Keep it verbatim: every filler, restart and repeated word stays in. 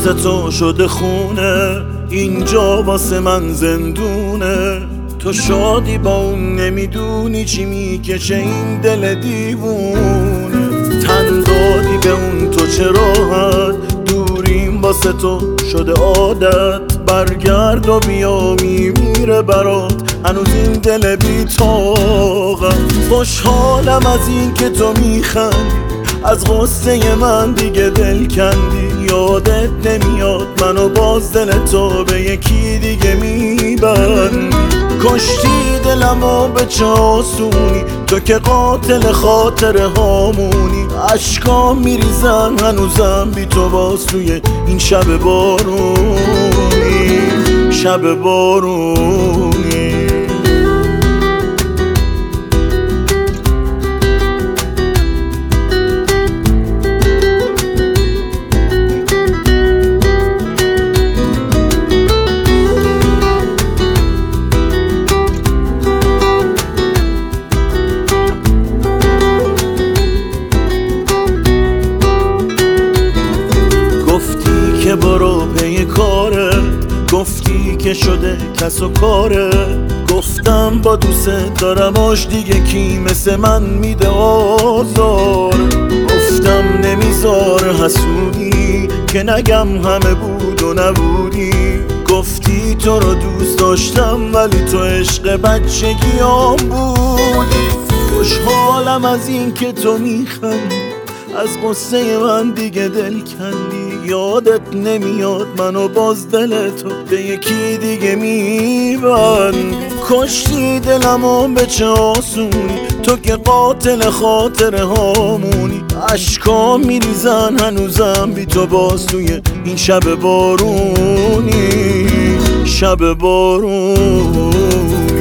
واسه تو شده خونه، اینجا واسه من زندونه. تو شادی با اون نمیدونی چی میکشه این دل دیوونه. تن دادی به اون تو چه راحت، دوریم واسه تو شده عادت. برگرد و بیا میمیره برات هنوز این دل بی طاقت. خوشحالم از این که تو میخندی، از غصه من دیگه دل کندی. یادت نمیاد منو باز دل تو به یکی دیگه میبندی. کشتی دلمو به چه آسونی، تو که قاتل خاطره هامونی. عشقام میریزن هنوزم بی تو باز توی این شب بارونی، شب بارونی. که برو پی کاره، گفتی که شده کس و کاره. گفتم با دوست دارماش دیگه کی مثل من میده آزار. گفتم نمیذاره حسودی که نگم همه بود و نبودی. گفتی تو رو دوست داشتم ولی تو عشق بچگیام بودی. خوشحالم از این که تو میخندی، از قصه من دیگه دل کندی. یادت نمیاد منو باز دل تو به یکی دیگه میبندی. کشتی دلمو به چه آسونی، تو که قاتل خاطره هامونی. عشقام میریزن هنوزم بی تو باز توی این شب بارونی، شب بارونی.